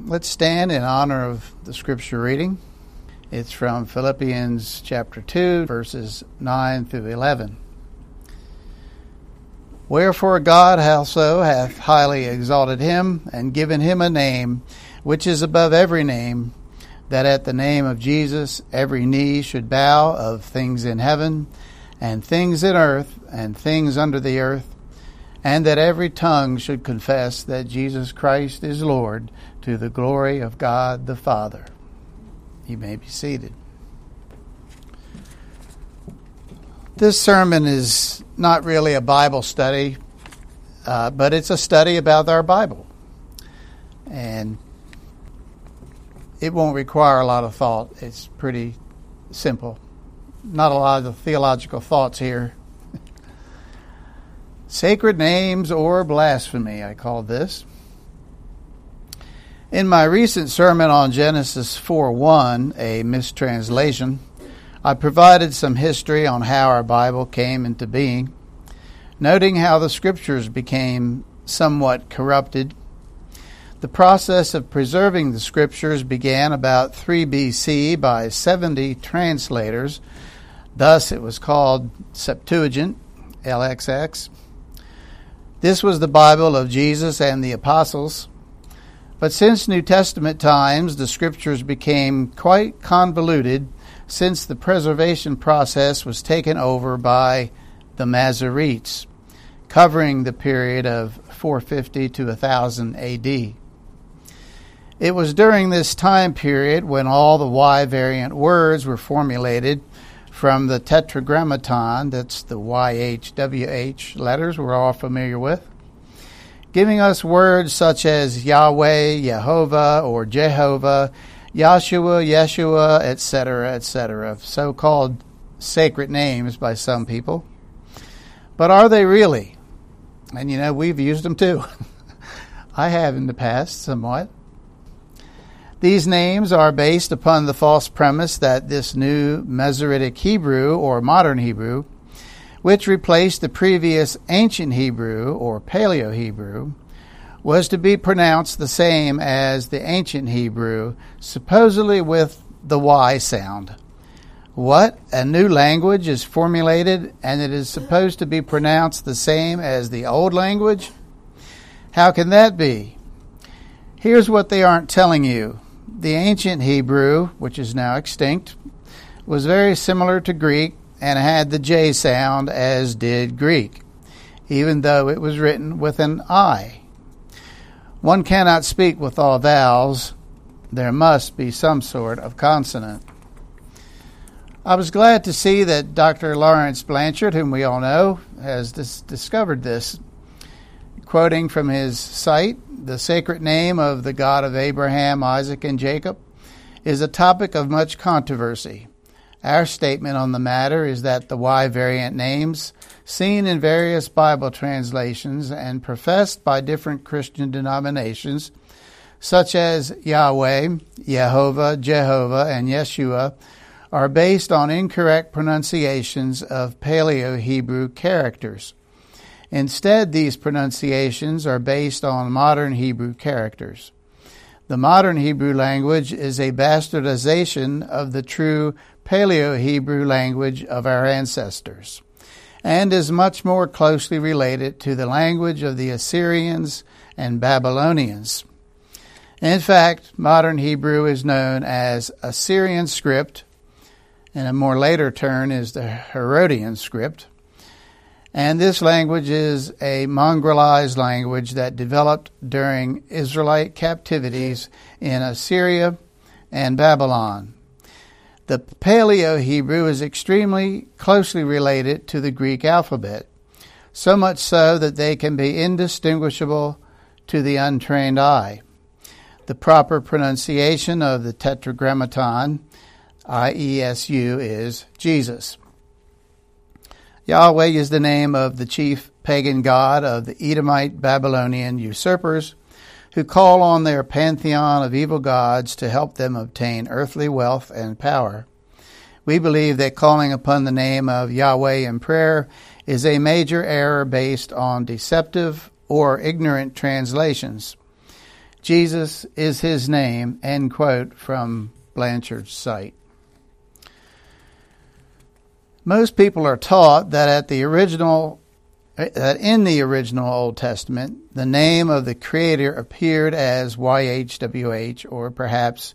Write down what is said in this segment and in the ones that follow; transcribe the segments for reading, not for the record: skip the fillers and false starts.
Let's stand in honor of the scripture reading. It's from Philippians chapter 2, verses 9 through 11. Wherefore God also hath highly exalted him, and given him a name which is above every name, that at the name of Jesus every knee should bow, of things in heaven, and things in earth, and things under the earth, and that every tongue should confess that Jesus Christ is Lord, to the glory of God the Father. You may be seated. This sermon is not really a Bible study, but it's a study about our Bible. And it won't require a lot of thought. It's pretty simple. Not a lot of theological thoughts here. Sacred names or blasphemy, I call this. In my recent sermon on Genesis 4:1, a mistranslation, I provided some history on how our Bible came into being, noting how the Scriptures became somewhat corrupted. The process of preserving the Scriptures began about 3 BC by 70 translators. Thus, it was called Septuagint, LXX. This was the Bible of Jesus and the Apostles. But since New Testament times, the Scriptures became quite convoluted, since the preservation process was taken over by the Masoretes, covering the period of 450 to 1000 AD. It was during this time period when all the Y variant words were formulated from the Tetragrammaton, that's the YHWH letters we're all familiar with, giving us words such as Yahweh, Yehovah, or Jehovah, Yahshua, Yeshua, etc., so-called sacred names by some people. But are they really? And we've used them too. I have in the past, somewhat. These names are based upon the false premise that this new Masoretic Hebrew, or modern Hebrew, which replaced the previous ancient Hebrew, or Paleo-Hebrew, was to be pronounced the same as the ancient Hebrew, supposedly with the Y sound. What? A new language is formulated and it is supposed to be pronounced the same as the old language? How can that be? Here's what they aren't telling you. The ancient Hebrew, which is now extinct, was very similar to Greek and had the J sound as did Greek, even though it was written with an I. One cannot speak with all vowels. There must be some sort of consonant. I was glad to see that Dr. Lawrence Blanchard, whom we all know, has discovered this. Quoting from his site, the sacred name of the God of Abraham, Isaac, and Jacob is a topic of much controversy. Our statement on the matter is that the Y variant names, seen in various Bible translations and professed by different Christian denominations, such as Yahweh, Yehovah, Jehovah, and Yeshua, are based on incorrect pronunciations of Paleo-Hebrew characters. Instead, these pronunciations are based on modern Hebrew characters. The modern Hebrew language is a bastardization of the true Paleo-Hebrew language of our ancestors, and is much more closely related to the language of the Assyrians and Babylonians. In fact, modern Hebrew is known as Assyrian script, and a more later term is the Herodian script. And this language is a mongrelized language that developed during Israelite captivities in Assyria and Babylon. The Paleo-Hebrew is extremely closely related to the Greek alphabet, so much so that they can be indistinguishable to the untrained eye. The proper pronunciation of the Tetragrammaton, IESU, is Jesus. Yahweh is the name of the chief pagan god of the Edomite Babylonian usurpers, who call on their pantheon of evil gods to help them obtain earthly wealth and power. We believe that calling upon the name of Yahweh in prayer is a major error based on deceptive or ignorant translations. Jesus is his name, end quote from Blanchard's site. Most people are taught that in the original Old Testament, the name of the Creator appeared as YHWH or perhaps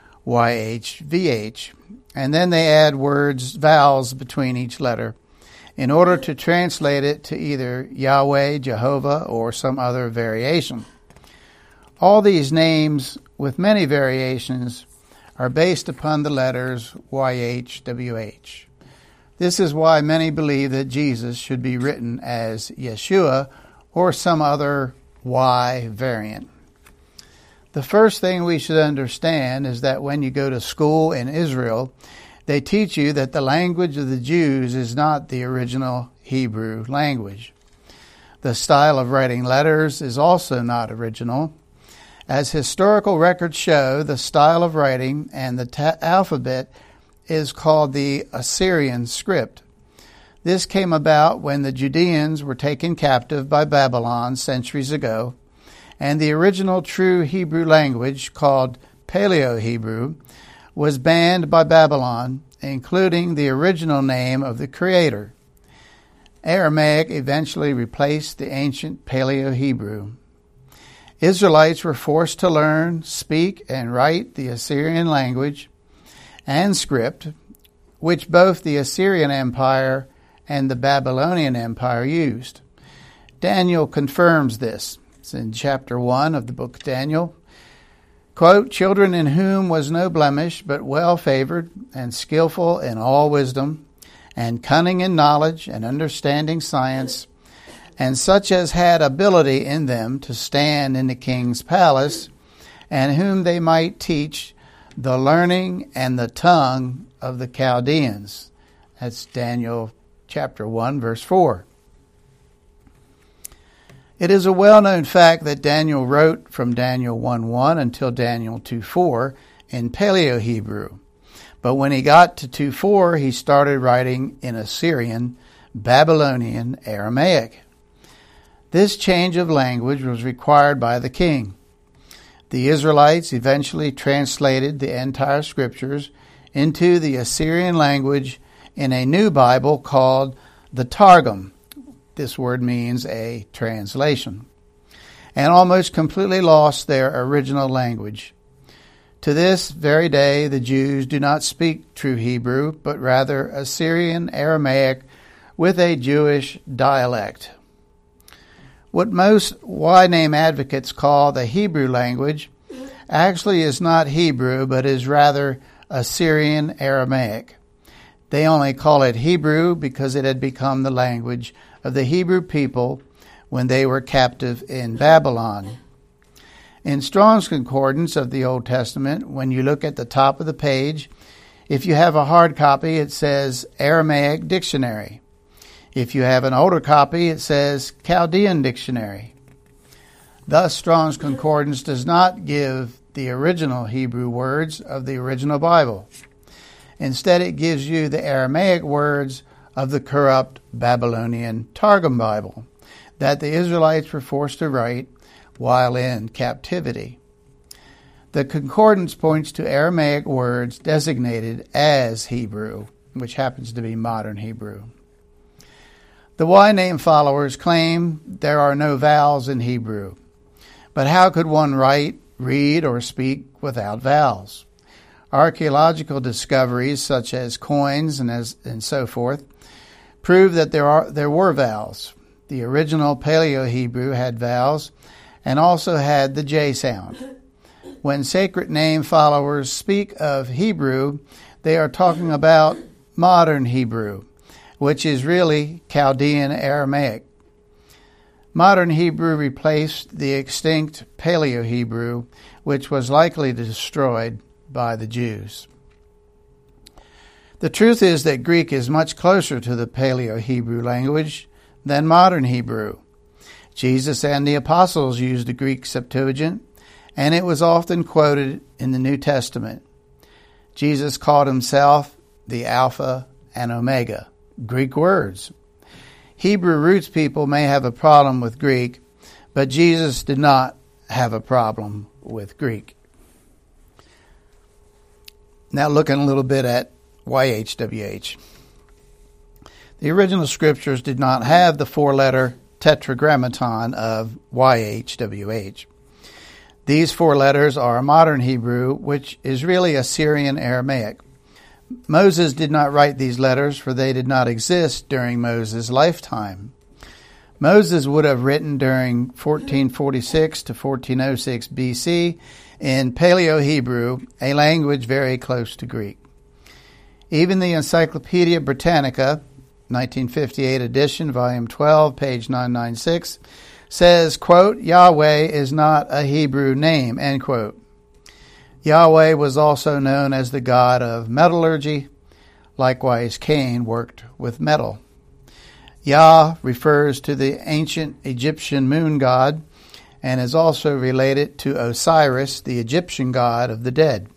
YHVH, and then they add vowels between each letter in order to translate it to either Yahweh, Jehovah, or some other variation. All these names, with many variations, are based upon the letters YHWH. This is why many believe that Jesus should be written as Yeshua or some other Y variant. The first thing we should understand is that when you go to school in Israel, they teach you that the language of the Jews is not the original Hebrew language. The style of writing letters is also not original. As historical records show, the style of writing and the alphabet is called the Assyrian script. This came about when the Judeans were taken captive by Babylon centuries ago, and the original true Hebrew language, called Paleo-Hebrew, was banned by Babylon, including the original name of the Creator. Aramaic eventually replaced the ancient Paleo-Hebrew. Israelites were forced to learn, speak, and write the Assyrian language and script, which both the Assyrian Empire and the Babylonian Empire used. Daniel confirms this. It's in chapter 1 of the book of Daniel. Quote, "Children in whom was no blemish, but well favored and skillful in all wisdom, and cunning in knowledge and understanding science, and such as had ability in them to stand in the king's palace, and whom they might teach the learning and the tongue of the Chaldeans." That's Daniel chapter 1, verse 4. It is a well-known fact that Daniel wrote from Daniel 1:1 until Daniel 2:4 in Paleo-Hebrew. But when he got to 2:4, he started writing in Assyrian, Babylonian, Aramaic. This change of language was required by the king. The Israelites eventually translated the entire scriptures into the Assyrian language in a new Bible called the Targum. This word means a translation. And almost completely lost their original language. To this very day, the Jews do not speak true Hebrew, but rather Assyrian Aramaic with a Jewish dialect. What most Y-name advocates call the Hebrew language actually is not Hebrew, but is rather Assyrian Aramaic. They only call it Hebrew because it had become the language of the Hebrew people when they were captive in Babylon. In Strong's Concordance of the Old Testament, when you look at the top of the page, if you have a hard copy, it says Aramaic Dictionary. If you have an older copy, it says Chaldean Dictionary. Thus, Strong's Concordance does not give the original Hebrew words of the original Bible. Instead, it gives you the Aramaic words of the corrupt Babylonian Targum Bible that the Israelites were forced to write while in captivity. The concordance points to Aramaic words designated as Hebrew, which happens to be modern Hebrew. The Y-name followers claim there are no vowels in Hebrew. But how could one write, read, or speak without vowels? Archaeological discoveries such as coins and so forth prove that there were vowels. The original Paleo-Hebrew had vowels and also had the J sound. When sacred name followers speak of Hebrew, they are talking about modern Hebrew, which is really Chaldean Aramaic. Modern Hebrew replaced the extinct Paleo-Hebrew, which was likely destroyed by the Jews. The truth is that Greek is much closer to the Paleo-Hebrew language than modern Hebrew. Jesus and the apostles used the Greek Septuagint, and it was often quoted in the New Testament. Jesus called himself the Alpha and Omega, Greek words. Hebrew roots people may have a problem with Greek, but Jesus did not have a problem with Greek. Now looking a little bit at YHWH. The original scriptures did not have the four-letter tetragrammaton of YHWH. These four letters are modern Hebrew, which is really Assyrian Aramaic. Moses did not write these letters, for they did not exist during Moses' lifetime. Moses would have written during 1446 to 1406 BC in Paleo-Hebrew, a language very close to Greek. Even the Encyclopedia Britannica, 1958 edition, volume 12, page 996, says, quote, Yahweh is not a Hebrew name, end quote. Yahweh was also known as the god of metallurgy. Likewise, Cain worked with metal. Yah refers to the ancient Egyptian moon god and is also related to Osiris, the Egyptian god of the dead.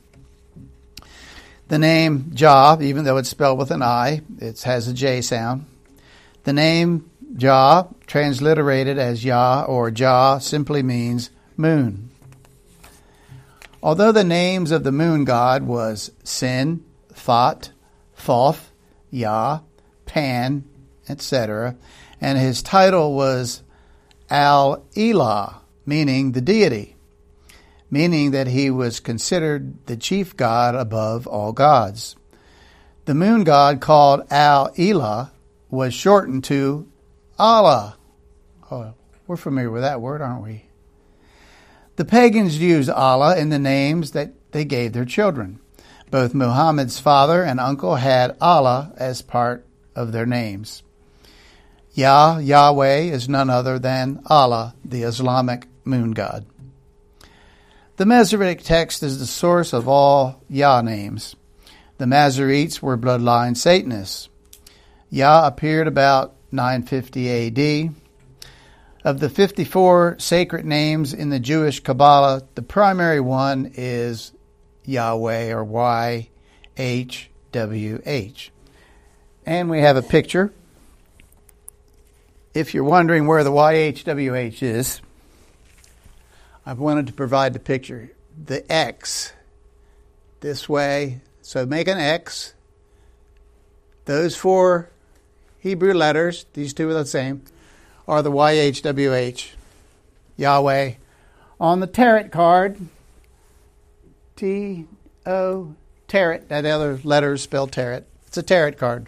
The name Jah, even though it's spelled with an I, it has a J sound. The name Jah, transliterated as Yah or Jah, simply means moon. Although the names of the moon god was Sin, Thoth, Thoth, Yah, Pan, etc., and his title was Al-Elah, meaning the deity, meaning that he was considered the chief god above all gods. The moon god, called Al-Elah, was shortened to Allah. Oh, we're familiar with that word, aren't we? The pagans used Allah in the names that they gave their children. Both Muhammad's father and uncle had Allah as part of their names. Yahweh is none other than Allah, the Islamic moon god. The Masoretic text is the source of all Yah names. The Masoretes were bloodline Satanists. Yah appeared about 950 A.D. Of the 54 sacred names in the Jewish Kabbalah, the primary one is Yahweh, or YHWH. And we have a picture. If you're wondering where the YHWH is, I've wanted to provide the picture. The X, this way. So make an X. Those four Hebrew letters, these two are the same, are the YHWH, Yahweh. On the tarot card, T-O, tarot, that other letter is spelled tarot. It's a tarot card.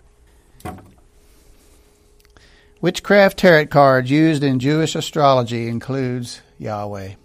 Witchcraft tarot cards used in Jewish astrology includes Yahweh.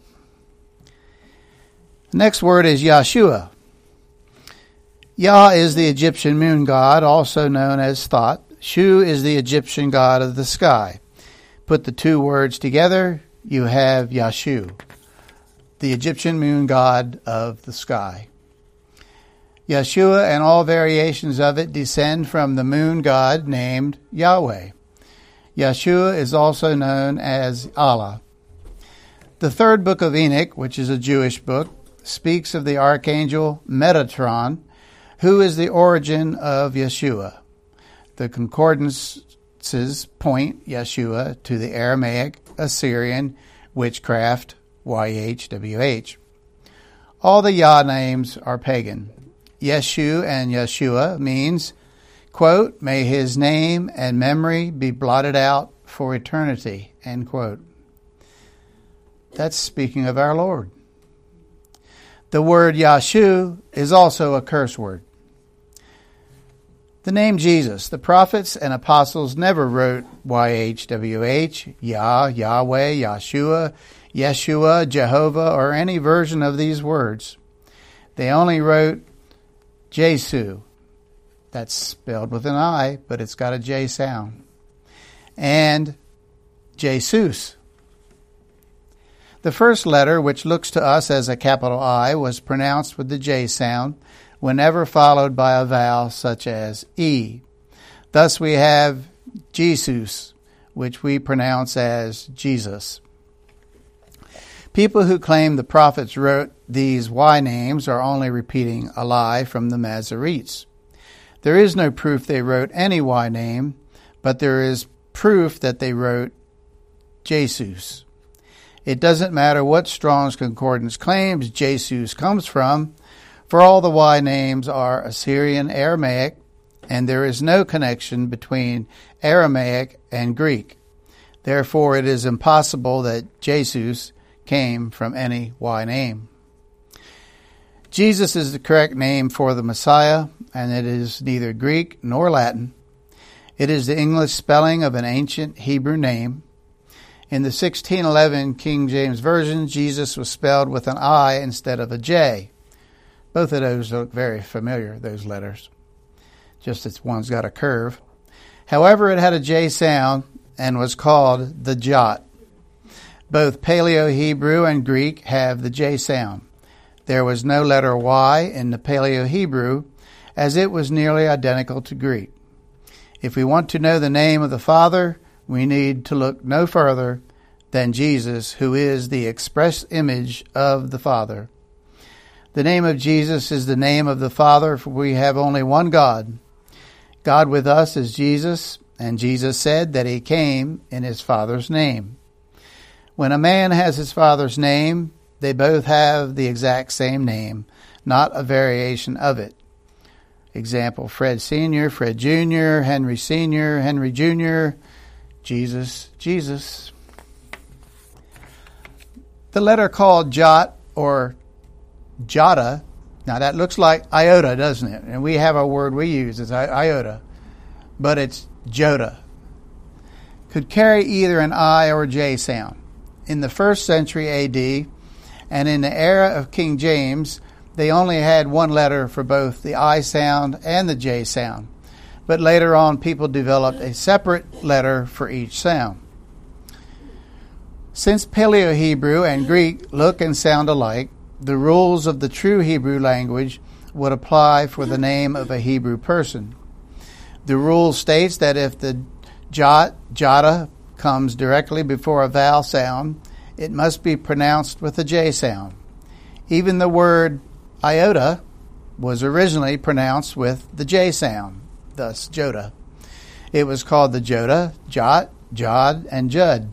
The next word is Yahshua. Yah is the Egyptian moon god, also known as Thoth. Shu is the Egyptian god of the sky. Put the two words together, you have Yashu, the Egyptian moon god of the sky. Yeshua and all variations of it descend from the moon god named Yahweh. Yeshua is also known as Allah. The third book of Enoch, which is a Jewish book, speaks of the archangel Metatron, who is the origin of Yeshua. The concordances point Yeshua to the Aramaic, Assyrian, witchcraft, YHWH. All the Yah names are pagan. Yeshu and Yeshua means, quote, may his name and memory be blotted out for eternity, end quote. That's speaking of our Lord. The word Yashu is also a curse word. The name Jesus. The prophets and apostles never wrote YHWH, Yah, Yahweh, Yahshua, Yeshua, Jehovah, or any version of these words. They only wrote Jesu. That's spelled with an I, but it's got a J sound. And Jesus. The first letter, which looks to us as a capital I, was pronounced with the J sound whenever followed by a vowel such as E. Thus we have Jesus, which we pronounce as Jesus. People who claim the prophets wrote these Y names are only repeating a lie from the Masoretes. There is no proof they wrote any Y name, but there is proof that they wrote Jesus. It doesn't matter what Strong's Concordance claims Jesus comes from, for all the Y names are Assyrian Aramaic, and there is no connection between Aramaic and Greek. Therefore, it is impossible that Jesus came from any Y name. Jesus is the correct name for the Messiah, and it is neither Greek nor Latin. It is the English spelling of an ancient Hebrew name. In the 1611 King James Version, Jesus was spelled with an I instead of a J. Both of those look very familiar, those letters. Just that one's got a curve. However, it had a J sound and was called the Jot. Both Paleo-Hebrew and Greek have the J sound. There was no letter Y in the Paleo-Hebrew, as it was nearly identical to Greek. If we want to know the name of the Father, we need to look no further than Jesus, who is the express image of the Father. The name of Jesus is the name of the Father, for we have only one God. God with us is Jesus, and Jesus said that he came in his Father's name. When a man has his Father's name, they both have the exact same name, not a variation of it. Example, Fred Sr., Fred Jr., Henry Sr., Henry Jr., Jesus, Jesus. The letter called Jot or Jota, now that looks like iota, doesn't it? And we have a word we use as iota, but it's Jota. Could carry either an I or J sound. In the 1st century A.D., and in the era of King James, they only had one letter for both the I sound and the J sound. But later on, people developed a separate letter for each sound. Since Paleo-Hebrew and Greek look and sound alike, the rules of the true Hebrew language would apply for the name of a Hebrew person. The rule states that if the jota, comes directly before a vowel sound, it must be pronounced with a J sound. Even the word iota was originally pronounced with the J sound, thus Jota. It was called the Jota, Jot, Jod, and Jud.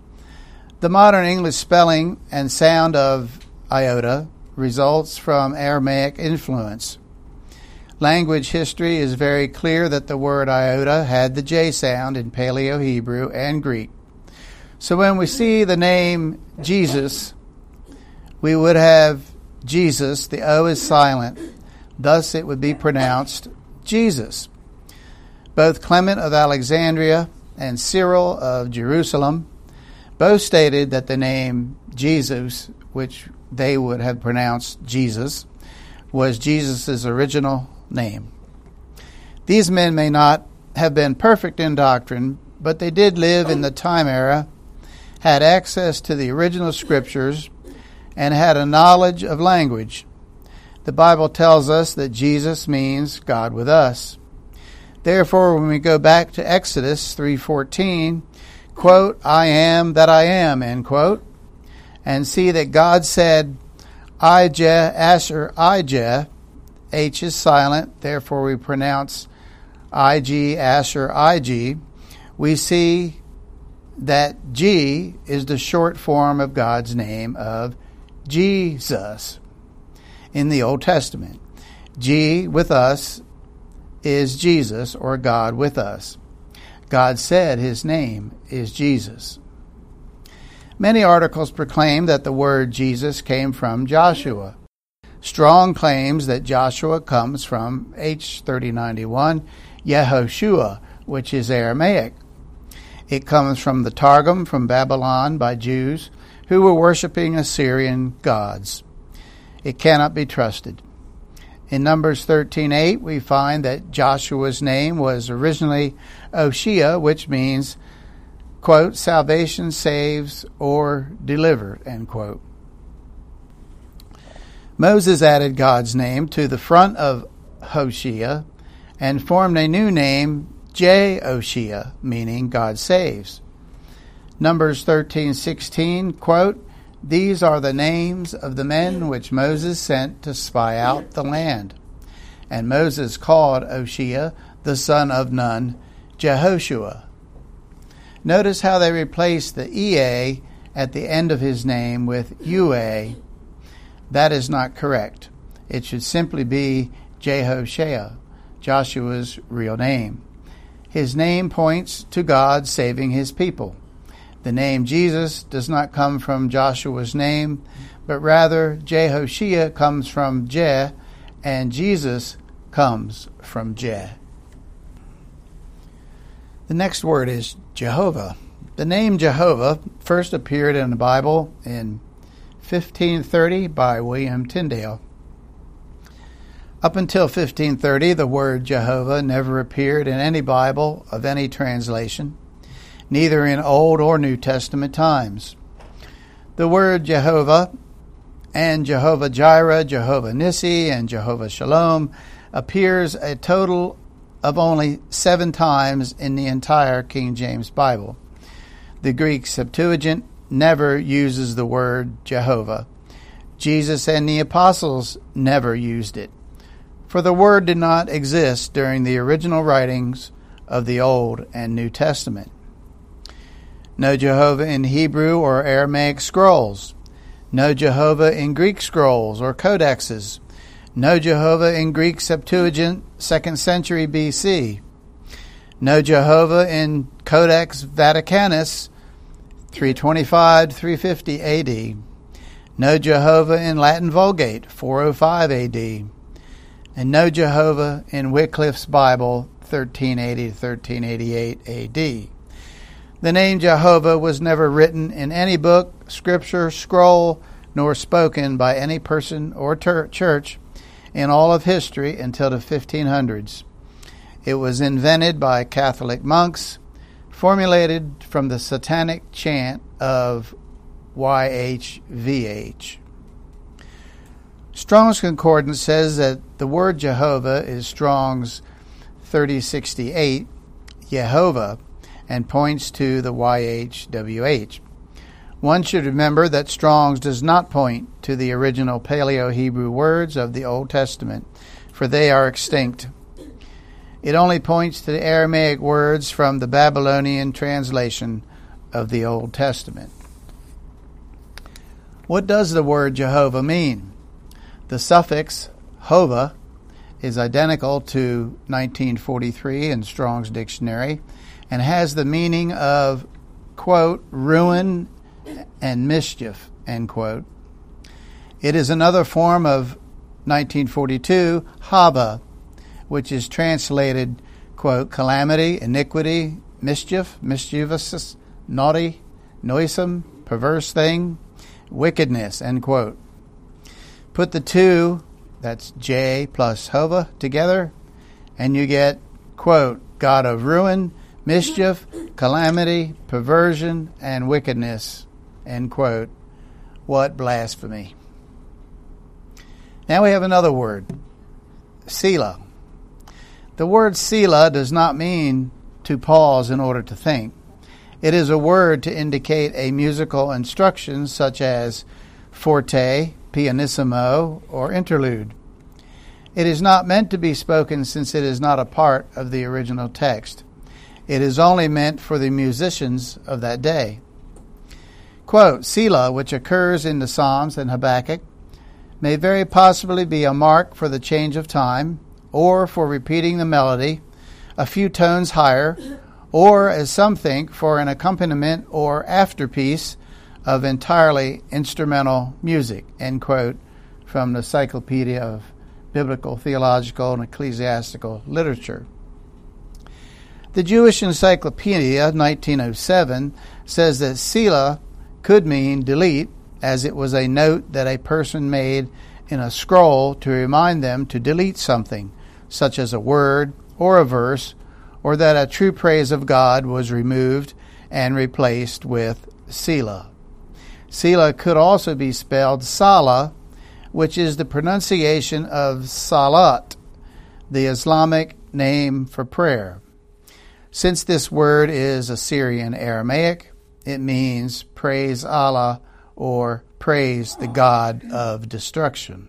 The modern English spelling and sound of iota results from Aramaic influence. Language history is very clear that the word iota had the J sound in Paleo-Hebrew and Greek. So when we see the name Jesus, we would have Jesus, the O is silent, thus it would be pronounced Jesus. Both Clement of Alexandria and Cyril of Jerusalem both stated that the name Jesus, which they would have pronounced Jesus, was Jesus' original name. These men may not have been perfect in doctrine, but they did live in the time era, had access to the original scriptures, and had a knowledge of language. The Bible tells us that Jesus means God with us. Therefore, when we go back to Exodus 3:14, quote, I am that I am, end quote, and see that God said, Ijeh, Asher, Ijeh, H is silent, therefore we pronounce Ig, Asher, Ig, we see that G is the short form of God's name of Jesus in the Old Testament. G with us is Jesus, or God with us. God said his name is Jesus. Many articles proclaim that the word Jesus came from Joshua. Strong claims that Joshua comes from H3091, Yehoshua, which is Aramaic. It comes from the Targum from Babylon by Jews who were worshiping Assyrian gods. It cannot be trusted. In Numbers 13:8, we find that Joshua's name was originally Oshea, which means, quote, salvation saves or deliver, end quote. Moses added God's name to the front of Hoshea and formed a new name, Jehoshea, meaning God saves. Numbers 13:16, quote, these are the names of the men which Moses sent to spy out the land. And Moses called Oshea, the son of Nun, Jehoshua. Notice how they replaced the EA at the end of his name with Yue. That is not correct. It should simply be Jehoshua, Joshua's real name. His name points to God saving his people. The name Jesus does not come from Joshua's name, but rather Jehoshua comes from Je, and Jesus comes from Je. The next word is Jehovah. The name Jehovah first appeared in the Bible in 1530 by William Tyndale. Up until 1530, the word Jehovah never appeared in any Bible of any translation, neither in Old or New Testament times. The word Jehovah and Jehovah Jireh, Jehovah Nissi, and Jehovah Shalom appears a total of only 7 times in the entire King James Bible. The Greek Septuagint never uses the word Jehovah. Jesus and the apostles never used it, for the word did not exist during the original writings of the Old and New Testament. No Jehovah in Hebrew or Aramaic scrolls. No Jehovah in Greek scrolls or codexes. No Jehovah in Greek Septuagint, 2nd century BC. No Jehovah in Codex Vaticanus, 325-350 AD. No Jehovah in Latin Vulgate, 405 AD. And no Jehovah in Wycliffe's Bible, 1380-1388 AD. The name Jehovah was never written in any book, scripture, scroll, nor spoken by any person or church in all of history until the 1500s. It was invented by Catholic monks, formulated from the satanic chant of YHVH. Strong's Concordance says that the word Jehovah is Strong's 3068, Yehovah, and points to the YHWH. One should remember that Strong's does not point to the original Paleo-Hebrew words of the Old Testament, for they are extinct. It only points to the Aramaic words from the Babylonian translation of the Old Testament. What does the word Jehovah mean? The suffix Hova is identical to 1943 in Strong's Dictionary and has the meaning of, quote, ruin and mischief, end quote. It is another form of 1942 Haba, which is translated, quote, calamity, iniquity, mischief, mischievous, naughty, noisome, perverse thing, wickedness, end quote. Put the two, that's J plus Hova, together, and you get, quote, God of ruin, mischief, calamity, perversion, and wickedness, end quote. What blasphemy. Now we have another word, Selah. The word Selah does not mean to pause in order to think. It is a word to indicate a musical instruction such as forte, pianissimo, or interlude. It is not meant to be spoken since it is not a part of the original text. It is only meant for the musicians of that day. Quote, Selah, which occurs in the Psalms and Habakkuk, may very possibly be a mark for the change of time, or for repeating the melody a few tones higher, or, as some think, for an accompaniment or afterpiece of entirely instrumental music, end quote, from the Encyclopedia of Biblical, Theological, and Ecclesiastical Literature. The Jewish Encyclopedia, 1907, says that Selah could mean delete, as it was a note that a person made in a scroll to remind them to delete something, such as a word or a verse, or that a true praise of God was removed and replaced with Selah. Selah could also be spelled Salah, which is the pronunciation of Salat, the Islamic name for prayer. Since this word is Assyrian Aramaic, it means praise Allah or praise the God of destruction.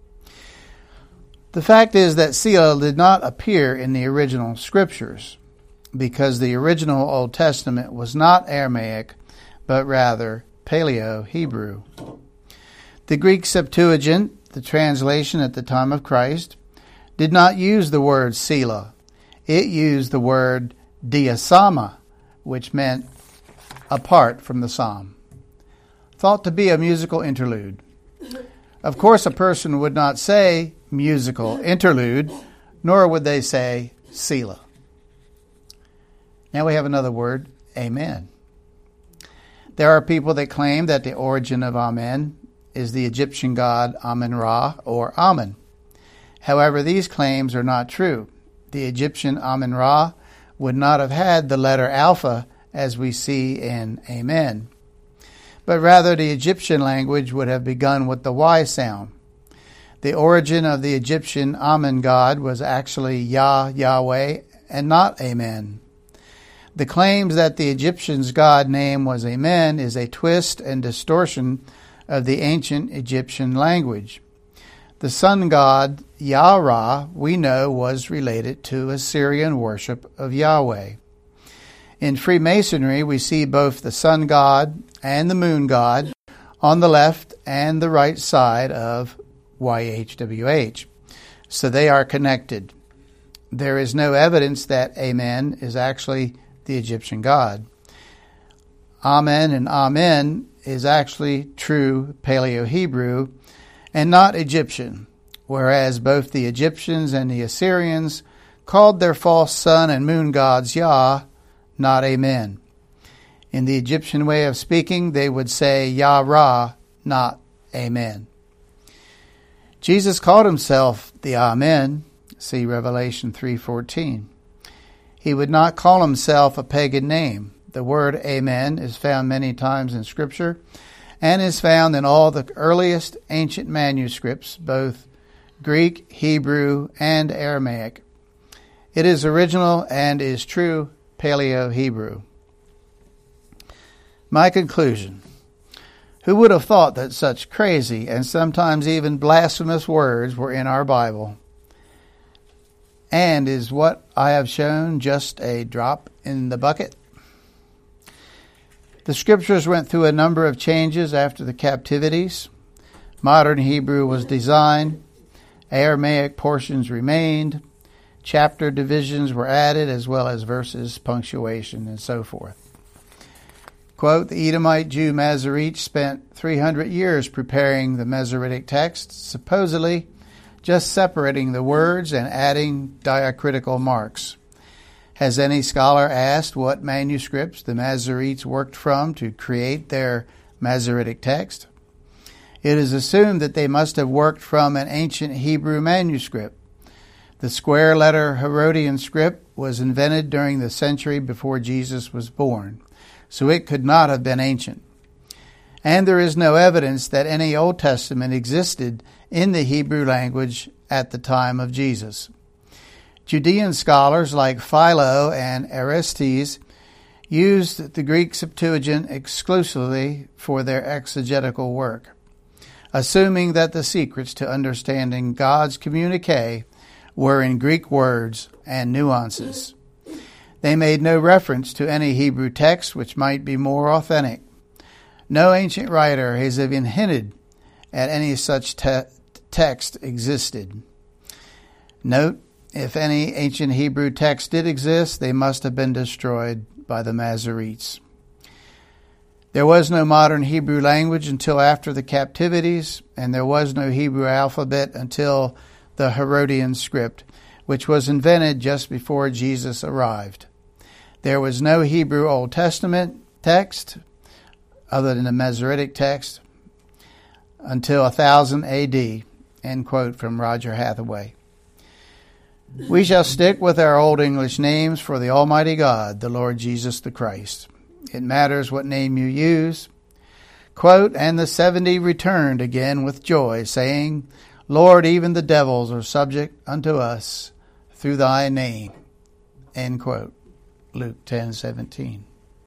The fact is that Selah did not appear in the original scriptures because the original Old Testament was not Aramaic, but rather Paleo-Hebrew. The Greek Septuagint, the translation at the time of Christ, did not use the word Selah. It used the word diasama, which meant apart from the psalm, thought to be a musical interlude. Of course, a person would not say musical interlude, nor would they say Selah. Now we have another word, amen. There are people that claim that the origin of amen is the Egyptian god Amen-Ra or Amen. However, these claims are not true. The Egyptian Amen-Ra would not have had the letter alpha as we see in amen, but rather the Egyptian language would have begun with the Y sound. The origin of the Egyptian Amen god was actually Yahweh, and not amen. The claims that the Egyptians' god name was amen is a twist and distortion of the ancient Egyptian language. The sun god Yah-Ra, we know, was related to Assyrian worship of Yahweh. In Freemasonry, we see both the sun god and the moon god on the left and the right side of YHWH, so they are connected. There is no evidence that Amen is actually the Egyptian god. Amen and Amen is actually true Paleo-Hebrew and not Egyptian, whereas both the Egyptians and the Assyrians called their false sun and moon gods Yah, not Amen. In the Egyptian way of speaking, they would say Yah-Ra, not Amen. Jesus called himself the Amen, see Revelation 3:14. He would not call himself a pagan name. The word Amen is found many times in Scripture and is found in all the earliest ancient manuscripts, both Greek, Hebrew, and Aramaic. It is original and is true Paleo-Hebrew. My conclusion. Who would have thought that such crazy and sometimes even blasphemous words were in our Bible? And is what I have shown just a drop in the bucket? The Scriptures went through a number of changes after the captivities. Modern Hebrew was designed. Aramaic portions remained. Chapter divisions were added, as well as verses, punctuation, and so forth. Quote, the Edomite Jew Masoretes spent 300 years preparing the Masoretic text, supposedly just separating the words and adding diacritical marks. Has any scholar asked what manuscripts the Masoretes worked from to create their Masoretic text? It is assumed that they must have worked from an ancient Hebrew manuscript. The square letter Herodian script was invented during the century before Jesus was born, so it could not have been ancient. And there is no evidence that any Old Testament existed in the Hebrew language at the time of Jesus. Judean scholars like Philo and Aristes used the Greek Septuagint exclusively for their exegetical work, assuming that the secrets to understanding God's communique were in Greek words and nuances. They made no reference to any Hebrew text which might be more authentic. No ancient writer has even hinted at any such text existed. Note, if any ancient Hebrew text did exist, they must have been destroyed by the Masoretes. There was no modern Hebrew language until after the captivities, and there was no Hebrew alphabet until the Herodian script, which was invented just before Jesus arrived. There was no Hebrew Old Testament text, other than the Masoretic text, until 1000 A.D., end quote from Roger Hathaway. We shall stick with our Old English names for the Almighty God, the Lord Jesus the Christ. It matters what name you use. Quote, and the 70 returned again with joy, saying, Lord, even the devils are subject unto us through thy name. End quote. Luke 10:17.